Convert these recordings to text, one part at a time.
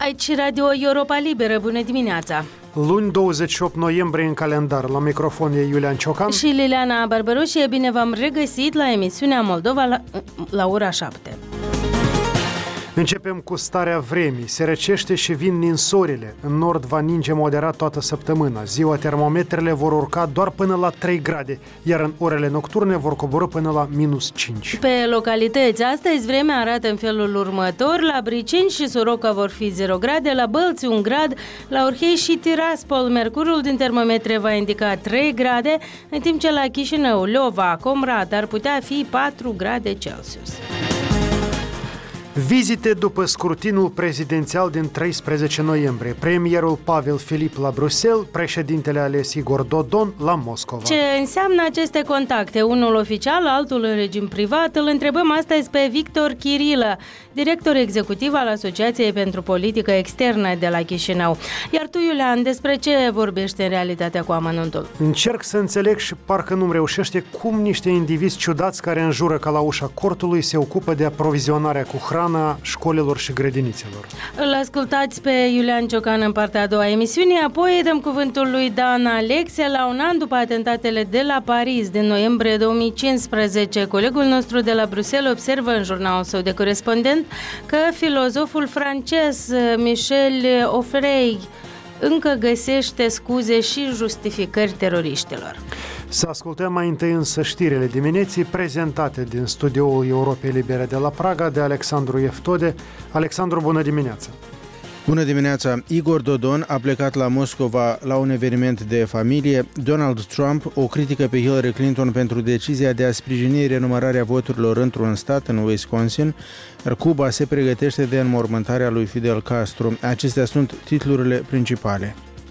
Aici Radio Europa Liberă, bună dimineața! Luni 28 noiembrie în calendar, la microfon e Iulian Ciocan și Liliana Barbaroșie, bine v-am regăsit la emisiunea Moldova la ora 7. Începem cu starea vremii. Se răcește și vin ninsorile. În nord va ninge moderat toată săptămâna. Ziua termometrele vor urca doar până la 3 grade, iar în orele nocturne vor coborî până la -5. Pe localități, astăzi vremea arată în felul următor. La Briceni și Soroca vor fi 0 grade, la Bălți 1 grad, la Orhei și Tiraspol mercurul din termometre va indica 3 grade, în timp ce la Chișinău, Leova, Comrat ar putea fi 4 grade Celsius. Vizite după scrutinul prezidențial din 13 noiembrie. Premierul Pavel Filip la Bruxelles, președintele ales Igor Dodon la Moscova. Ce înseamnă aceste contacte? Unul oficial, altul în regim privat? Îl întrebăm astăzi pe Victor Chirilă, director executiv al Asociației pentru Politică Externă de la Chișinău. Iar tu, Iulian, despre ce vorbește în realitatea cu amănuntul? Încerc să înțeleg și parcă nu-mi reușește cum niște indivizi ciudați care înjură ca la ușa cortului se ocupă de aprovizionarea cu hrană școlilor și grădinițelor. Îl ascultați pe Iulian Ciocan în partea a doua a emisiunii, apoi dăm cuvântul lui Dan Alexe. La un an după atentatele de la Paris din noiembrie 2015, colegul nostru de la Bruxelles observă în jurnalul său de corespondent că filozoful francez Michel Onfray încă găsește scuze și justificări teroriștilor. Să ascultăm mai întâi însă știrile dimineții prezentate din studioul Europei Libere de la Praga de Alexandru Eftode. Alexandru, bună dimineața! Bună dimineața! Igor Dodon a plecat la Moscova la un eveniment de familie. Donald Trump o critică pe Hillary Clinton pentru decizia de a sprijini renumărarea voturilor într-un stat, în Wisconsin, iar Cuba se pregătește de înmormântarea lui Fidel Castro. Acestea sunt titlurile principale.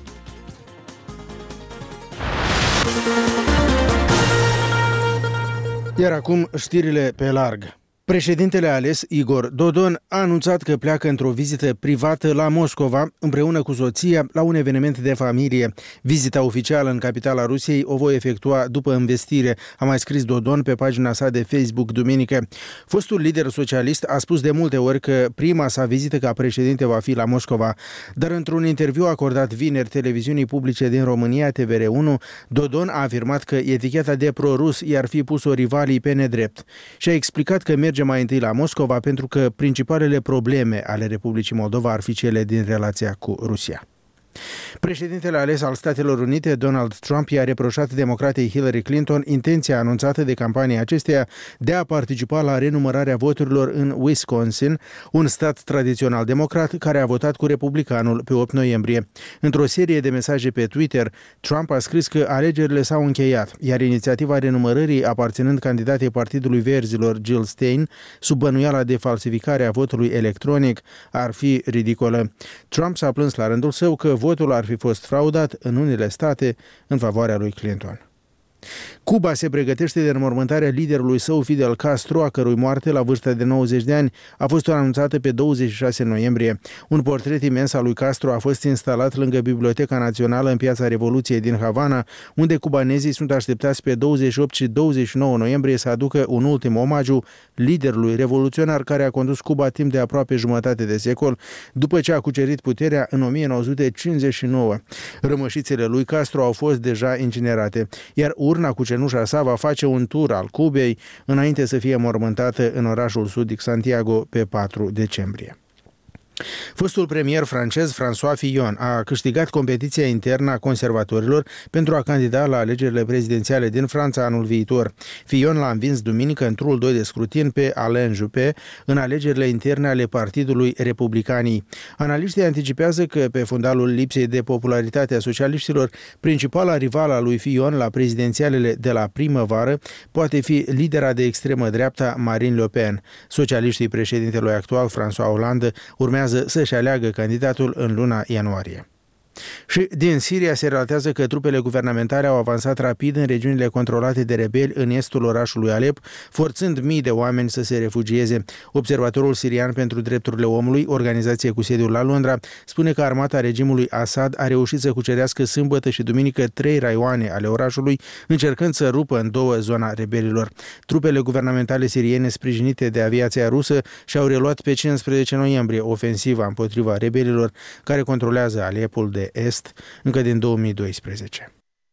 Iar acum știrile pe larg. Președintele ales, Igor Dodon, a anunțat că pleacă într-o vizită privată la Moscova împreună cu soția la un eveniment de familie. Vizita oficială în capitala Rusiei o voi efectua după învestire, a mai scris Dodon pe pagina sa de Facebook duminică. Fostul lider socialist a spus de multe ori că prima sa vizită ca președinte va fi la Moscova, dar într-un interviu acordat vineri televiziunii publice din România, TVR1, Dodon a afirmat că eticheta de pro-rus i-ar fi pus-o rivalii pe nedrept și a explicat că merge mai întâi la Moscova pentru că principalele probleme ale Republicii Moldova ar fi cele din relația cu Rusia. Președintele ales al Statelor Unite, Donald Trump, i-a reproșat democratei Hillary Clinton intenția anunțată de campania acesteia de a participa la renumărarea voturilor în Wisconsin, un stat tradițional democrat care a votat cu republicanul pe 8 noiembrie. Într-o serie de mesaje pe Twitter, Trump a scris că alegerile s-au încheiat, iar inițiativa renumărării aparținând candidatei Partidului Verzilor Jill Stein, sub bănuiala de falsificare a votului electronic, ar fi ridicolă. Trump s-a plâns la rândul său că votul ar fi fost fraudat în unele state în favoarea lui Clinton. Cuba se pregătește de înmormântarea liderului său Fidel Castro, a cărui moarte la vârsta de 90 de ani a fost anunțată pe 26 noiembrie. Un portret imens al lui Castro a fost instalat lângă Biblioteca Națională în Piața Revoluției din Havana, unde cubanezii sunt așteptați pe 28 și 29 noiembrie să aducă un ultim omagiu liderului revoluționar care a condus Cuba timp de aproape jumătate de secol, după ce a cucerit puterea în 1959. Rămășițele lui Castro au fost deja incinerate, iar urna cu cenușa sa va face un tur al Cubei înainte să fie mormântată în orașul sudic Santiago pe 4 decembrie. Fostul premier francez François Fillon a câștigat competiția internă a conservatorilor pentru a candida la alegerile prezidențiale din Franța anul viitor. Fillon l-a învins duminică în turul 2 de scrutin pe Alain Juppé în alegerile interne ale Partidului Republicanii. Analiștii anticipează că, pe fundalul lipsei de popularitate a socialiștilor, principala rivală a lui Fillon la prezidențialele de la primăvară poate fi lidera de extremă dreapta Marine Le Pen. Socialiștii președintelui actual François Hollande urmează să-și aleagă candidatul în luna ianuarie. Și din Siria se relatează că trupele guvernamentale au avansat rapid în regiunile controlate de rebeli în estul orașului Alep, forțând mii de oameni să se refugieze. Observatorul sirian pentru drepturile omului, organizație cu sediul la Londra, spune că armata regimului Assad a reușit să cucerească sâmbătă și duminică 3 raioane ale orașului, încercând să rupă în 2 zona rebelilor. Trupele guvernamentale siriene sprijinite de aviația rusă și-au reluat pe 15 noiembrie ofensiva împotriva rebelilor care controlează Alepul de Est încă din 2012.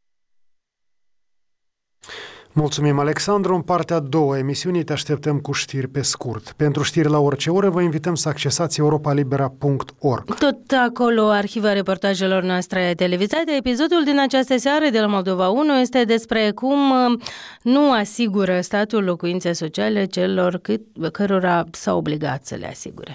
Mulțumim, Alexandru. În partea a doua emisiunii te așteptăm cu știri pe scurt. Pentru știri la orice oră vă invităm să accesați europalibera.org. Tot acolo, arhiva reportajelor noastre televizate. Episodul din această seară de la Moldova 1 este despre cum nu asigură statul locuințe sociale celor cărora s-a obligat să le asigure.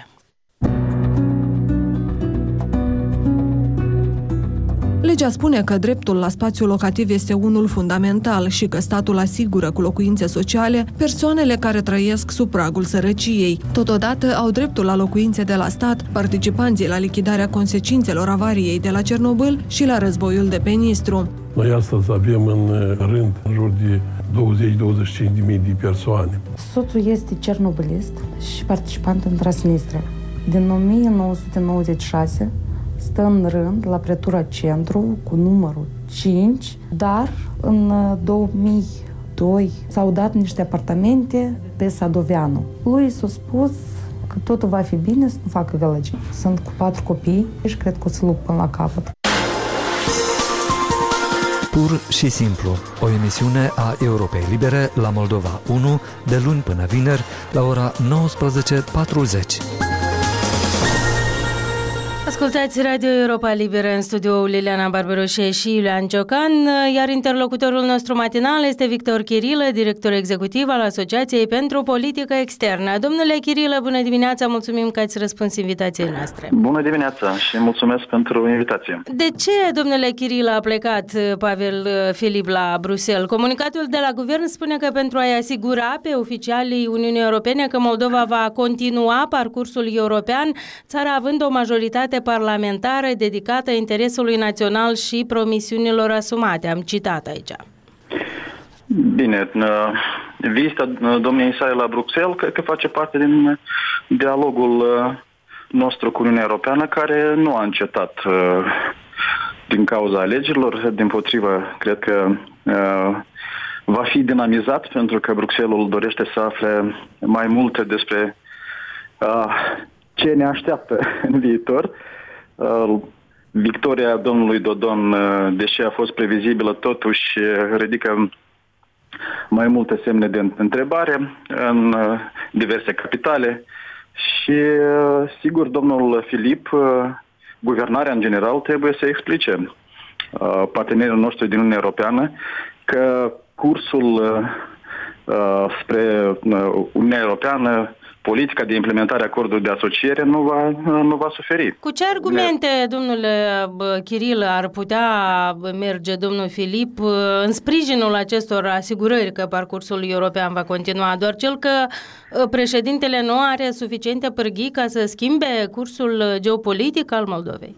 Legea spune că dreptul la spațiu locativ este unul fundamental și că statul asigură cu locuințe sociale persoanele care trăiesc sub pragul sărăciei. Totodată au dreptul la locuințe de la stat participanții la lichidarea consecințelor avariei de la Cernobâl și la războiul de pe Nistru. Noi astăzi avem în rând în jur de 20-25 de mii de persoane. Soțul este cernobâlist și participant în Transnistria. Din 1996 stă în rând la pretura centru cu numărul 5, dar în 2002 s-au dat niște apartamente pe Sadoveanu. Lui s-a spus că totul va fi bine, să nu facă gălăgie. Sunt cu 4 copii și cred că o să lupt până la capăt. Pur și simplu, o emisiune a Europei Libere la Moldova 1 de luni până vineri la ora 19:40. Ascultați Radio Europa Liberă, în studio Liliana Barberoșe și Iulian Ciocan, iar interlocutorul nostru matinal este Victor Chirilă, director executiv al Asociației pentru Politică Externă. Domnule Chirilă, bună dimineața, mulțumim că ați răspuns invitației noastre. Bună dimineața și mulțumesc pentru invitație. De ce, domnule Chirilă, a plecat Pavel Filip la Bruxelles? Comunicatul de la guvern spune că pentru a-i asigura pe oficialii Uniunii Europene că Moldova va continua parcursul european, țara având o majoritate parlamentară dedicată interesului național și promisiunilor asumate. Am citat aici. Bine, vizita domniei sale la Bruxelles cred că face parte din dialogul nostru cu Uniunea Europeană, care nu a încetat din cauza alegerilor. Dimpotrivă, cred că va fi dinamizat, pentru că Bruxelles dorește să afle mai multe despre ce ne așteaptă în viitor. Victoria domnului Dodon, deși a fost previzibilă, totuși ridică mai multe semne de întrebare în diverse capitale și, sigur, domnul Filip, guvernarea în general, trebuie să explice partenerilor noștri din Uniunea Europeană că cursul spre Uniunea Europeană, politica de implementare a acordului de asociere nu va suferi. Cu ce argumente, domnule Chirilă, ar putea merge domnul Filip în sprijinul acestor asigurări că parcursul european va continua? Doar cel că președintele nu are suficiente pârghii ca să schimbe cursul geopolitic al Moldovei?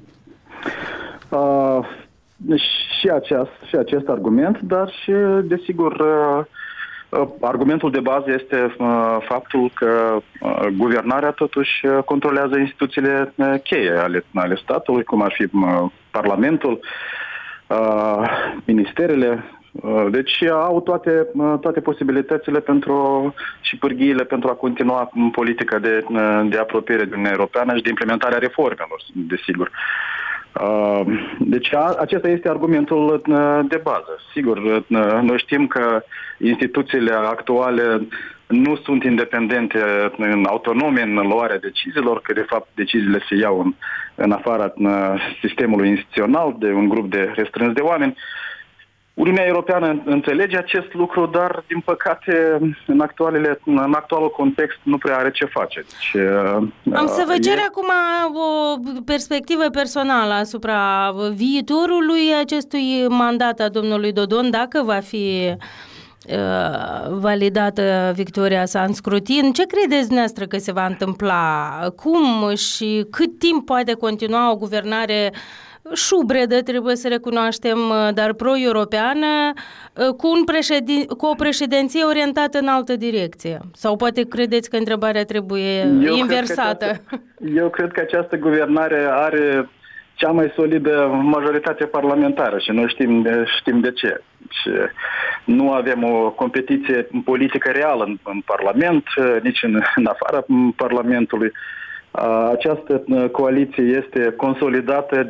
Și acest argument, dar și, desigur, argumentul de bază este faptul că guvernarea totuși controlează instituțiile cheie ale statului, cum ar fi Parlamentul, ministerele. Deci au toate posibilitățile și pârghiile pentru a continua politica de apropiere de Uniunea Europeană și de implementarea reformelor, desigur. Deci acesta este argumentul de bază. Sigur, noi știm că instituțiile actuale nu sunt independente, autonome în luarea deciziilor, că de fapt deciziile se iau în afara sistemului instituțional de un grup de restrâns de oameni. Uniunea Europeană înțelege acest lucru, dar, din păcate, în actualul context nu prea are ce face. Deci, am să vă cer acum o perspectivă personală asupra viitorului acestui mandat a domnului Dodon, dacă va fi validată victoria sa în scrutin. Ce credeți dumneavoastră că se va întâmpla? Cum și cât timp poate continua o guvernare șubredă, trebuie să recunoaștem, dar pro-europeană, cu o președinție orientată în altă direcție? Sau poate credeți că întrebarea trebuie inversată? Eu cred că această guvernare are cea mai solidă majoritate parlamentară și noi știm de ce. Și nu avem o competiție politică reală în Parlament, nici în afara Parlamentului. Această coaliție este consolidată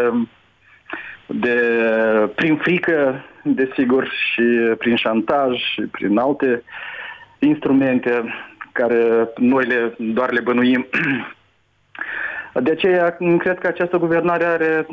prin frică, desigur, și prin șantaj și prin alte instrumente care noi doar le bănuim. De aceea, cred că această guvernare are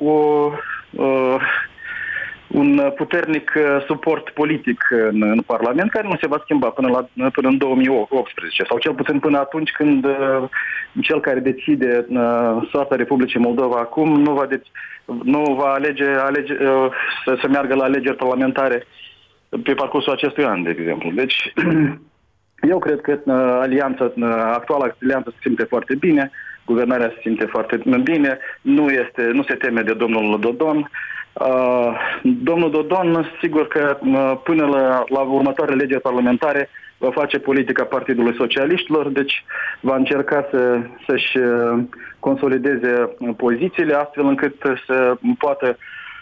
un puternic suport politic în Parlament, care nu se va schimba până în 2018, sau cel puțin până atunci când cel care decide soarta Republicii Moldova acum nu va alege să meargă la alegeri parlamentare pe parcursul acestui an, de exemplu. Deci, eu cred că actuala alianță se simte foarte bine, guvernarea se simte foarte bine, nu se teme de domnul Dodon. Domnul Dodon, sigur că până la următoarele alegeri parlamentare va face politica Partidului Socialiștilor, deci va încerca să-și consolideze pozițiile astfel încât să poată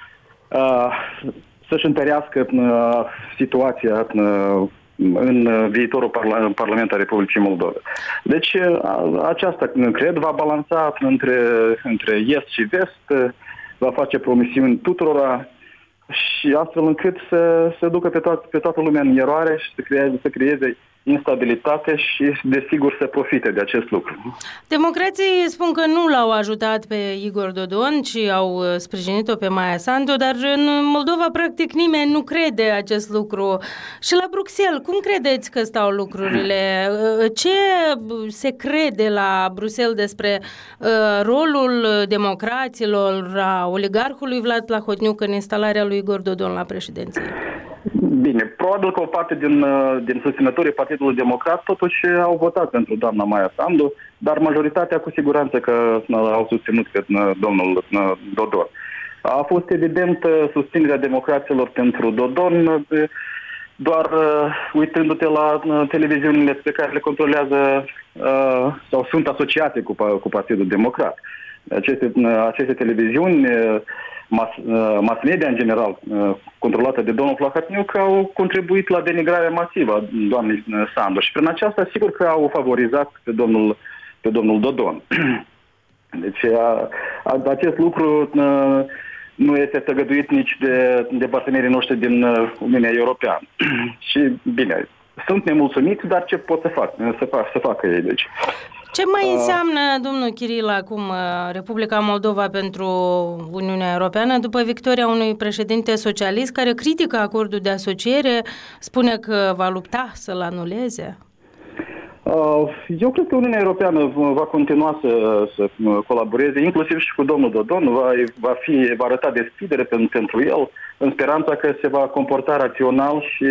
să-și întărească situația în viitorul Parlament al Republicii Moldova. Deci aceasta, cred, va balanța între est și vest, va face promisiuni tuturora și astfel încât să ducă pe toată lumea în eroare și să creeze instabilitate și, desigur, să profite de acest lucru. Democrații spun că nu l-au ajutat pe Igor Dodon, ci au sprijinit-o pe Maia Sandu, dar în Moldova, practic, nimeni nu crede acest lucru. Și la Bruxelles, cum credeți că stau lucrurile? Ce se crede la Bruxelles despre rolul democraților, a oligarhului Vlad Plahotniuc în instalarea lui Igor Dodon la președinție? Bine, probabil că o parte din susținătorii Partidului Democrat totuși au votat pentru doamna Maia Sandu, dar majoritatea cu siguranță că au susținut pe domnul Dodon. A fost evident susținerea democraților pentru Dodon, doar uitându-te la televiziunile pe care le controlează sau sunt asociate cu Partidul Democrat. Aceste televiziuni, mass media în general, controlată de domnul Plahotniuc, au contribuit la denigrarea masivă a doamnei Sandu și prin aceasta sigur că au favorizat pe domnul Dodon. Deci acest lucru nu este tăgăduit nici de partenerii noștri din Uniunea Europeană. Și bine, sunt nemulțumiți, dar ce pot să facă ei? Deci, ce mai înseamnă, domnul Chiril, acum Republica Moldova pentru Uniunea Europeană după victoria unui președinte socialist care critică acordul de asociere, spune că va lupta să-l anuleze? Eu cred că Uniunea Europeană va continua să colaboreze, inclusiv și cu domnul Dodon, va arăta deschidere pentru el, în speranța că se va comporta rațional și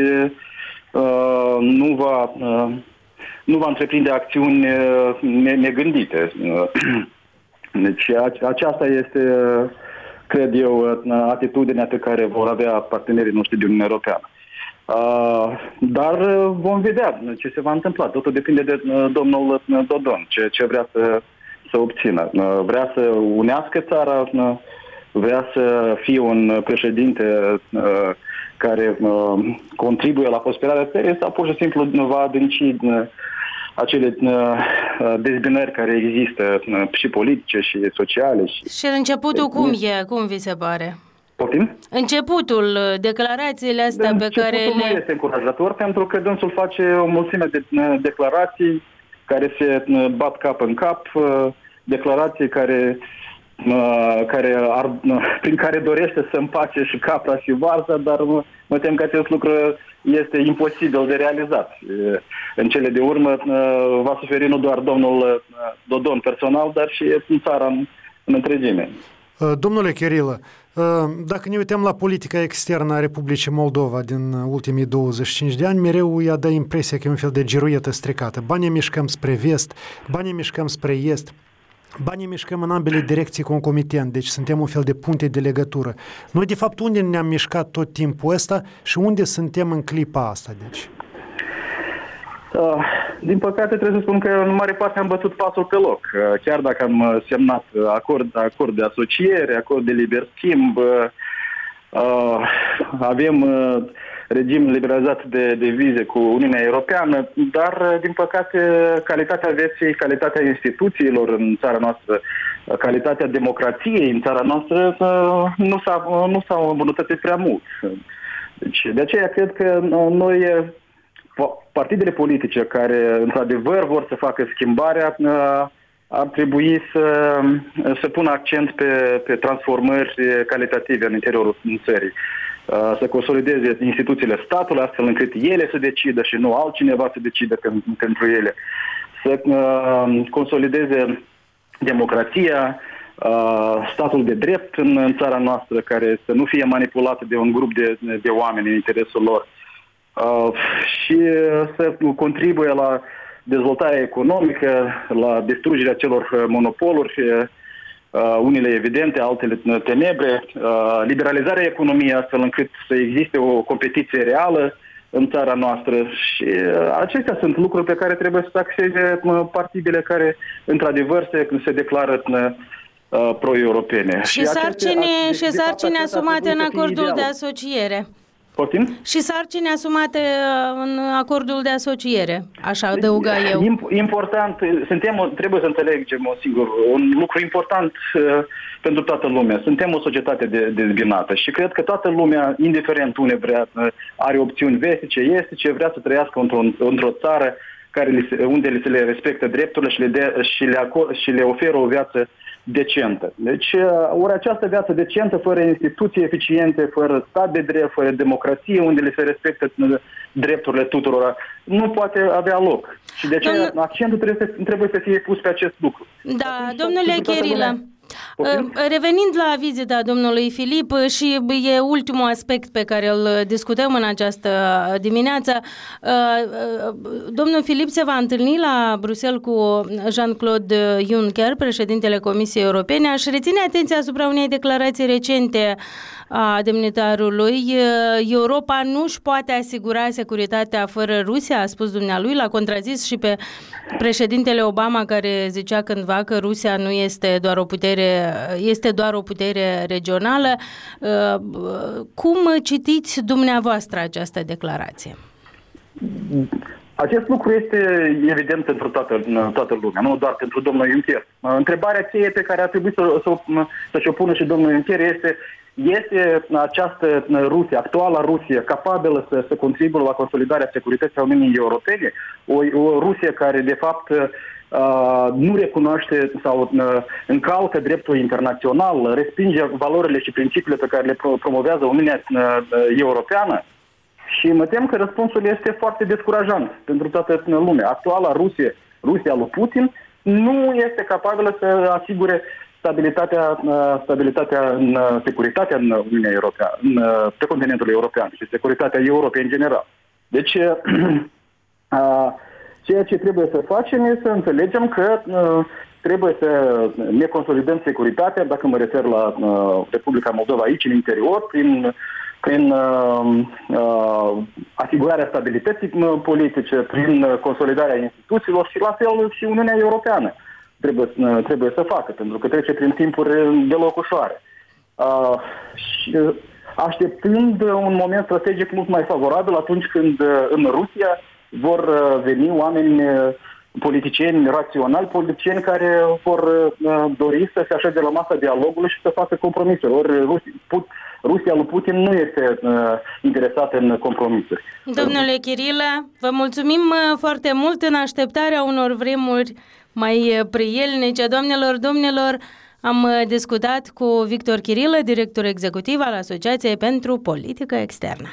nu va întreprinde acțiuni negândite. Deci aceasta este, cred eu, atitudinea pe care vor avea partenerii noștri din Uniunea Europeană. Dar vom vedea ce se va întâmpla. Totul depinde de domnul Dodon, ce vrea să obțină. Vrea să unească țara, vrea să fie un președinte care contribuie la prosperarea țării sau pur și simplu va adânci acele dezbinări care există și politice și sociale. Și începutul cum vi se pare? Poftim? Începutul, declarațiile astea pe care nu este încurajator pentru că dânsul face o mulțime de declarații care se bat cap în cap, declarații prin care dorește să împace și capra și varza, dar mă tem că acest lucru este imposibil de realizat. În cele de urmă va suferi nu doar domnul Dodon personal, dar și țara în întregime. Domnule Chirilă, dacă ne uităm la politica externă a Republicii Moldova din ultimii 25 de ani, mereu ea dă impresia că e un fel de giruietă stricată. Ba ne mișcăm spre vest, ba ne mișcăm spre est. Banii mișcăm în ambele direcții concomitent, deci suntem un fel de punte de legătură. Noi, de fapt, unde ne-am mișcat tot timpul ăsta și unde suntem în clipa asta, deci? Din păcate trebuie să spun că în mare parte am bătut pasul pe loc. Chiar dacă am semnat acord de asociere, acord de liber schimb, avem regim liberalizat de vize cu Uniunea Europeană, dar, din păcate, calitatea vieții, calitatea instituțiilor în țara noastră, calitatea democrației în țara noastră nu s-au îmbunătățit prea mult. Deci, de aceea cred că noi, partidele politice care, într-adevăr, vor să facă schimbarea, ar trebui să pună accent pe transformări calitative în interiorul țării. Să consolideze instituțiile statului astfel încât ele să decidă și nu altcineva să decidă pentru ele. Să consolideze democrația, statul de drept în țara noastră, care să nu fie manipulat de un grup de oameni în interesul lor. Și să contribuie la dezvoltarea economică, la distrugerea celor monopoluri, unele evidente, altele tenebre, liberalizarea economiei astfel încât să existe o competiție reală în țara noastră și acestea sunt lucruri pe care trebuie să axeze partidele care într-adevăr se declară pro-europene. Și sarcini asumate în acordul de asociere. Poftim? Și sarcini asumate în acordul de asociere, așa adăuga eu. Important, trebuie să înțelegem un lucru important pentru toată lumea. Suntem o societate dezbinată și cred că toată lumea, indiferent unde vrea, are opțiuni vestice, estice, vrea să trăiască într-o țară unde se le respectă drepturile și le oferă o viață decentă. Deci, ori această viață decentă, fără instituții eficiente, fără stat de drept, fără democrație, unde le se respectă drepturile tuturor, nu poate avea loc. Și de aceea accentul trebuie să fie pus pe acest lucru. Da, domnule Chirilă, revenind la vizita domnului Filip, și e ultimul aspect pe care îl discutăm în această dimineață, domnul Filip se va întâlni la Bruxelles cu Jean-Claude Juncker, președintele Comisiei Europene. Aș reține atenția asupra unei declarații recente a demnitarului. Europa nu își poate asigura securitatea fără Rusia, a spus dumnealui, l-a contrazis și pe președintele Obama, care zicea cândva că Rusia nu este doar o putere, este doar o putere regională. Cum citiți dumneavoastră această declarație? Acest lucru este evident pentru toată lumea, nu doar pentru domnul Juncker. Întrebarea cheie pe care ar trebui să-și o pună și domnul Juncker este această Rusie, actuala Rusie, capabilă să contribuie la consolidarea securității a Uniunii Europene? O Rusie care, de fapt, nu recunoaște sau încalcă dreptul internațional, respinge valorile și principiile pe care le promovează Uniunea Europeană? Și mă tem că răspunsul este foarte descurajant pentru toată lumea. Actuala Rusia lui Putin, nu este capabilă să asigure stabilitatea în securitatea în Uniunea Europeană, pe continentul european și securitatea Europei în general. Deci, ceea ce trebuie să facem este să înțelegem că trebuie să ne consolidăm securitatea, dacă mă refer la Republica Moldova aici, în interior, prin asigurarea stabilității politice, prin consolidarea instituțiilor și la fel și Uniunea Europeană trebuie să facă, pentru că trece prin timpuri deloc ușoare. Și așteptând un moment strategic mult mai favorabil atunci când în Rusia vor veni oameni politicieni raționali, politicieni care vor dori să se așeze la masa dialogului și să facă compromisuri. Ori Rusia lui Putin nu este interesată în compromisuri. Domnule Chirilă, vă mulțumim foarte mult în așteptarea unor vremuri mai prielnice. Doamnelor, domnilor, am discutat cu Victor Chirilă, director executiv al Asociației pentru Politică Externă.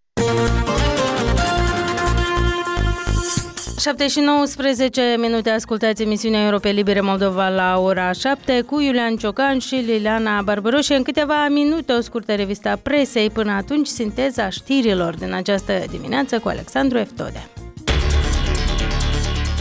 7:19, ascultați emisiunea Europe Libere Moldova la ora 7 cu Iulian Ciocan și Liliana Barbaroșe. În câteva minute o scurtă revistă a presei, până atunci sinteza știrilor din această dimineață cu Alexandru Eftode.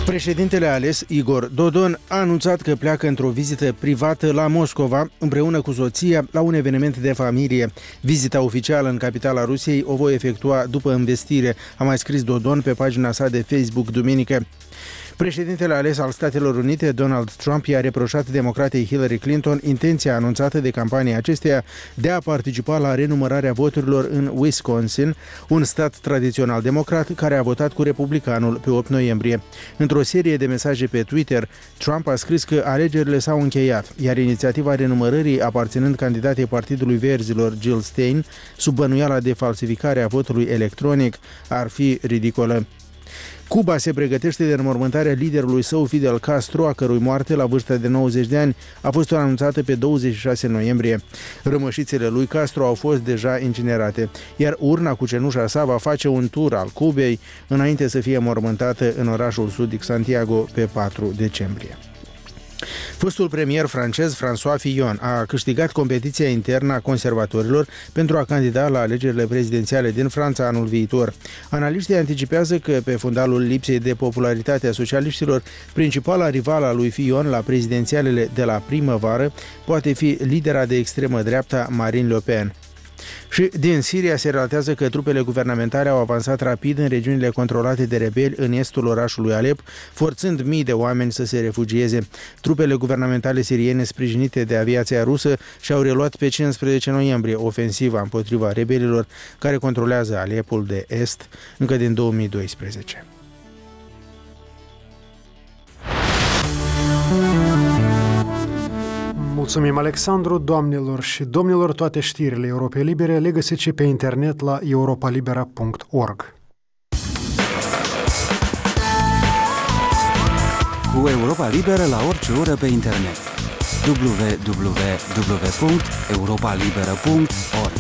Președintele ales, Igor Dodon, a anunțat că pleacă într-o vizită privată la Moscova, împreună cu soția, la un eveniment de familie. Vizita oficială în capitala Rusiei o voi efectua după învestire, a mai scris Dodon pe pagina sa de Facebook duminică. Președintele ales al Statelor Unite, Donald Trump, i-a reproșat democratei Hillary Clinton intenția anunțată de campania acesteia de a participa la renumărarea voturilor în Wisconsin, un stat tradițional democrat care a votat cu republicanul pe 8 noiembrie. Într-o serie de mesaje pe Twitter, Trump a scris că alegerile s-au încheiat, iar inițiativa renumărării aparținând candidatei Partidului Verzilor, Jill Stein, sub bănuiala de falsificare a votului electronic, ar fi ridicolă. Cuba se pregătește de înmormântarea liderului său Fidel Castro, a cărui moarte la vârsta de 90 de ani a fost anunțată pe 26 noiembrie. Rămășițele lui Castro au fost deja incinerate, iar urna cu cenușa sa va face un tur al Cubei înainte să fie mormântată în orașul sudic Santiago pe 4 decembrie. Fostul premier francez François Fillon a câștigat competiția internă a conservatorilor pentru a candida la alegerile prezidențiale din Franța anul viitor. Analiștii anticipează că, pe fundalul lipsei de popularitate a socialiștilor, principala rivală a lui Fillon la prezidențialele de la primăvară poate fi lidera de extremă dreapta Marine Le Pen. Și din Siria se relatează că trupele guvernamentale au avansat rapid în regiunile controlate de rebeli în estul orașului Alep, forțând mii de oameni să se refugieze. Trupele guvernamentale siriene, sprijinite de aviația rusă, și-au reluat pe 15 noiembrie ofensiva împotriva rebelilor care controlează Alepul de Est încă din 2012. Mulțumim, Alexandru. Doamnelor și domnilor, toate știrile Europei Libere le găsiți pe internet la europalibera.org. Cu Europa Liberă la orice oră pe internet. www.europalibera.org.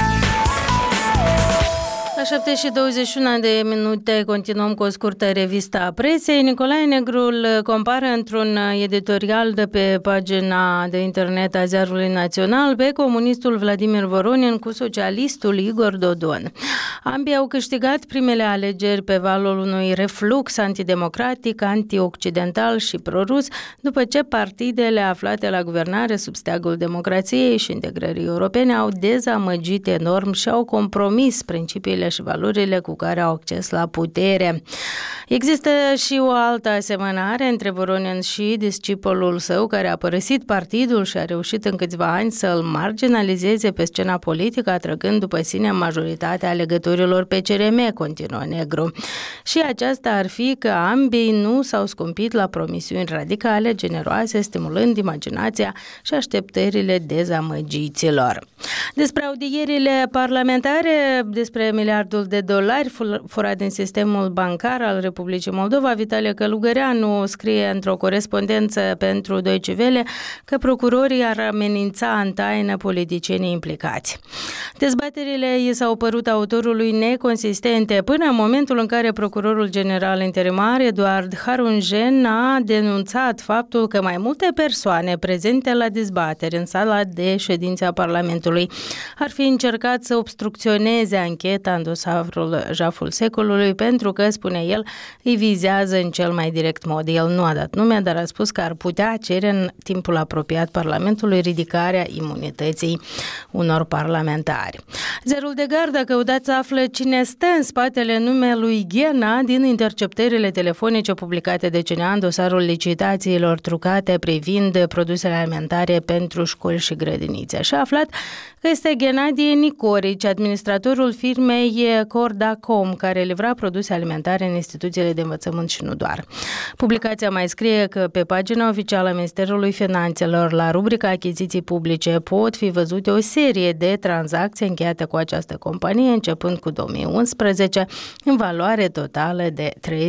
La 7:21 de minute continuăm cu o scurtă revistă a presei. Nicolae Negru îl compară într-un editorial de pe pagina de internet a Ziarului Național pe comunistul Vladimir Voronin cu socialistul Igor Dodon. Ambii au câștigat primele alegeri pe valul unui reflux antidemocratic, antioccidental și prorus, după ce partidele aflate la guvernare sub steagul democrației și integrării europene au dezamăgit enorm și au compromis principiile și valorile cu care au acces la putere. Există și o altă asemănare între Voronin și discipolul său care a părăsit partidul și a reușit în câțiva ani să îl marginalizeze pe scena politică, atrăgând după sine majoritatea alegătorilor pe CRM, continuă Negru. Și aceasta ar fi că ambii nu s-au scumpit la promisiuni radicale, generoase, stimulând imaginația și așteptările dezamăgiților. Despre audierile parlamentare, despre miliardul de dolari furat din sistemul bancar al Republicii Moldova, Vitalie Călugăreanu scrie într-o corespondență pentru Deutsche Welle că procurorii ar amenința în taină politicienii implicați. Dezbaterile i s-au părut autorului neconsistente până în momentul în care procurorul general interimar Eduard Harungen a denunțat faptul că mai multe persoane prezente la dezbateri în sala de ședințe a Parlamentului ar fi încercat să obstrucționeze ancheta în dosarul Jaful Secolului pentru că, spune el, îi vizează în cel mai direct mod. El nu a dat nume, dar a spus că ar putea cere în timpul apropiat Parlamentului ridicarea imunității unor parlamentari. Zerul de gard a căutat să află cine stă în spatele numelui Ghena din interceptările telefonice publicate de CNA în dosarul licitațiilor trucate privind produsele alimentare pentru școli și grădinițe. Și a aflat că este Ghenadie Nicorici, administratorul firmei Cordacom, care livra produse alimentare în instituțiile de învățământ și nu doar. Publicația mai scrie că pe pagina oficială a Ministerului Finanțelor, la rubrica achiziții publice, pot fi văzute o serie de tranzacții încheiate cu această companie, începând cu 2011, în valoare totală de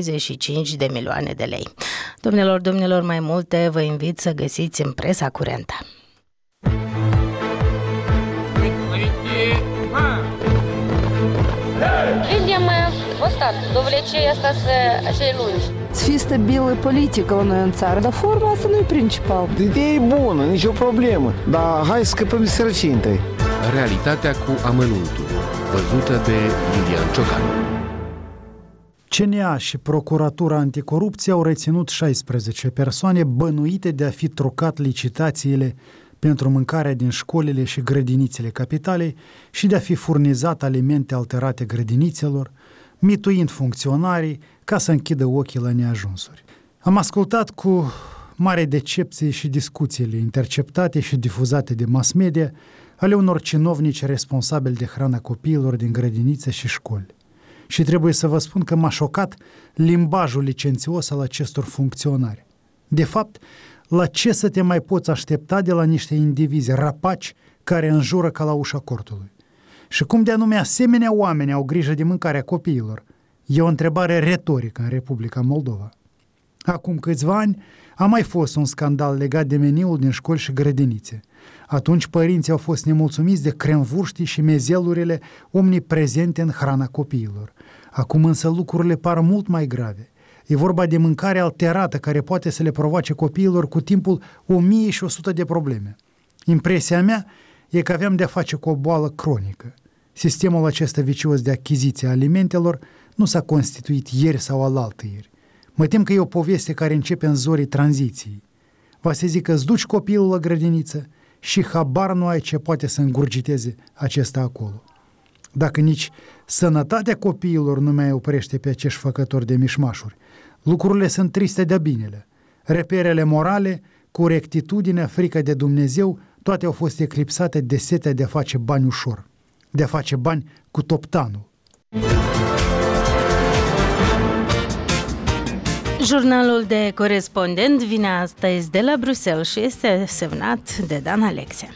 35 de milioane de lei. Domnilor, mai multe vă invit să găsiți în presa curentă. Видим устат, довлечение остаться acei lungi. Să fie stabilă politică la noi în țară, dar forma asta nu e principal. Ideea e bună, nicio problemă, dar hai să scăpăm de sărăcie întâi. Realitatea cu amănuntul, văzută de Lilian Ciocan. CNA și Procuratura Anticorupție au reținut 16 persoane bănuite de a fi trucat licitațiile pentru mâncarea din școlile și grădinițele capitalei și de a fi furnizat alimente alterate grădinițelor, mituind funcționarii ca să închidă ochii la neajunsuri. Am ascultat cu mare decepție și discuțiile interceptate și difuzate de mass media ale unor cinovnici responsabili de hrana copiilor din grădinițe și școli. Și trebuie să vă spun că m-a șocat limbajul licențios al acestor funcționari. De fapt, la ce să te mai poți aștepta de la niște indivizi rapaci care înjură ca la ușa cortului? Și cum de anume asemenea oameni au grijă de mâncarea copiilor? E o întrebare retorică în Republica Moldova. Acum câțiva ani a mai fost un scandal legat de meniul din școli și grădinițe. Atunci părinții au fost nemulțumiți de cremvurștii și mezelurile omniprezente în hrana copiilor. Acum însă lucrurile par mult mai grave. E vorba de mâncare alterată care poate să le provoace copiilor cu timpul 1100 de probleme. Impresia mea e că aveam de-a face cu o boală cronică. Sistemul acesta vicios de achiziție a alimentelor nu s-a constituit ieri sau alaltăieri. Mă tem că e o poveste care începe în zorii tranziției. Va să zic că îți duci copilul la grădiniță și habar nu ai ce poate să îngurgiteze acesta acolo. Dacă nici sănătatea copiilor nu mai oprește pe acești făcători de mișmașuri, lucrurile sunt triste de-a binele. Reperele morale, corectitudinea, frica de Dumnezeu, toate au fost eclipsate de setea de a face bani ușor, de a face bani cu toptanul. Jurnalul de corespondent vine astăzi de la Bruxelles și este semnat de Dan Alexe.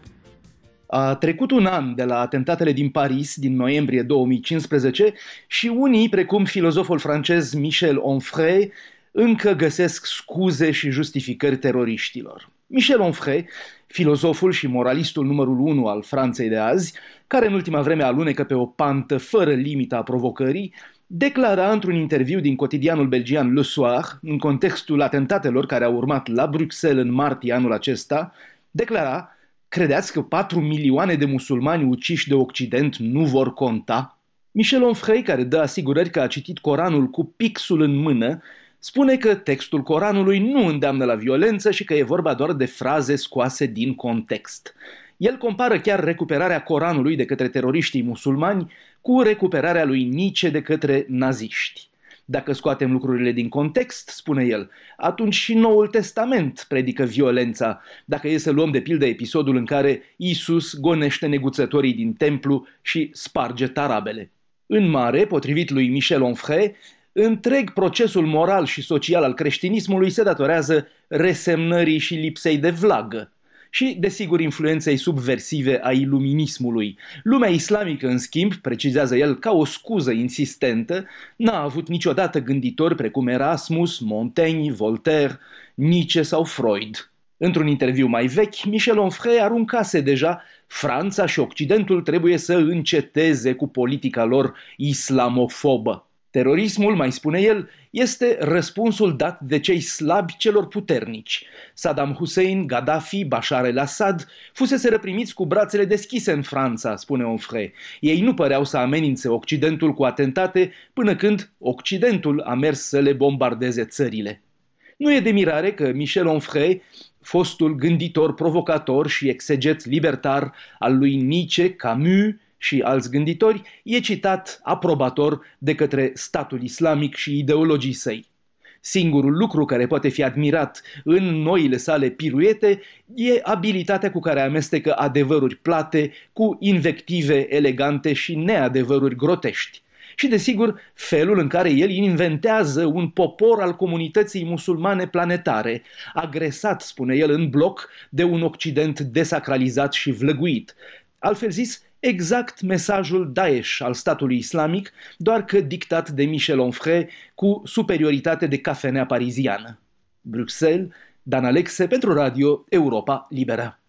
A trecut un an de la atentatele din Paris din noiembrie 2015 și unii, precum filozoful francez Michel Onfray, încă găsesc scuze și justificări teroriștilor. Michel Onfray, filozoful și moralistul numărul 1 al Franței de azi, care în ultima vreme alunecă pe o pantă fără limită a provocării, declara într-un interviu din cotidianul belgian Le Soir, în contextul atentatelor care au urmat la Bruxelles în martie anul acesta, declara: credeți că 4 milioane de musulmani uciși de Occident nu vor conta? Michel Onfray, care dă asigurări că a citit Coranul cu pixul în mână, spune că textul Coranului nu îndeamnă la violență și că e vorba doar de fraze scoase din context. El compară chiar recuperarea Coranului de către teroriștii musulmani cu recuperarea lui Nietzsche de către naziști. Dacă scoatem lucrurile din context, spune el, atunci și Noul Testament predică violența, dacă e să luăm de pildă episodul în care Iisus gonește neguțătorii din templu și sparge tarabele. În mare, potrivit lui Michel Onfray, întreg procesul moral și social al creștinismului se datorează resemnării și lipsei de vlagă și, desigur, influenței subversive a iluminismului. Lumea islamică, în schimb, precizează el ca o scuză insistentă, n-a avut niciodată gânditori precum Erasmus, Montaigne, Voltaire, Nietzsche sau Freud. Într-un interviu mai vechi, Michel Onfray aruncase deja: Franța și Occidentul trebuie să înceteze cu politica lor islamofobă. Terorismul, mai spune el, este răspunsul dat de cei slabi celor puternici. Saddam Hussein, Gaddafi, Bashar el-Assad fusese reprimiți cu brațele deschise în Franța, spune Onfray. Ei nu păreau să amenințe Occidentul cu atentate până când Occidentul a mers să le bombardeze țările. Nu e de mirare că Michel Onfray, fostul gânditor provocator și exeget libertar al lui Nietzsche, Camus și alți gânditori, e citat aprobator de către statul islamic și ideologii săi. Singurul lucru care poate fi admirat în noile sale piruete e abilitatea cu care amestecă adevăruri plate cu invective elegante și neadevăruri grotești. Și, desigur, felul în care el inventează un popor al comunității musulmane planetare, agresat, spune el, în bloc de un Occident desacralizat și vlăguit. Altfel zis, exact mesajul Daesh al statului islamic, doar că dictat de Michel Onfray cu superioritate de cafenea pariziană. Bruxelles, Dan Alexe pentru Radio Europa Liberă.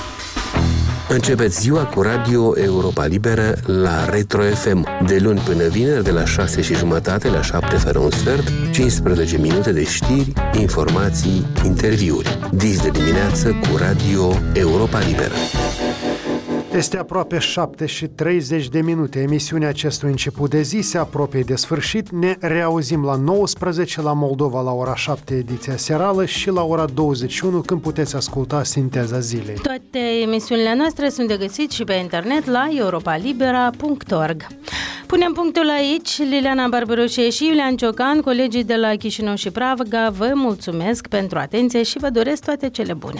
Începeți ziua cu Radio Europa Liberă la Retro FM, de luni până vineri, de la 6:30 la 7 fără un sfert, 15 minute de știri, informații, interviuri. Dis de dimineață cu Radio Europa Liberă. Este aproape 7:30. Emisiunea acestui început de zi se apropie de sfârșit. Ne reauzim la 19 la Moldova la ora 7 ediția serală și la ora 21 când puteți asculta Sinteza zilei. Toate emisiunile noastre sunt de găsit și pe internet la europalibera.org. Punem punctul aici. Liliana Barbaroșe și Iulian Ciocan, colegii de la Chișinău și Praga, vă mulțumesc pentru atenție și vă doresc toate cele bune.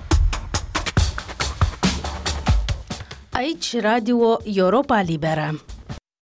Aici Radio Europa Liberă.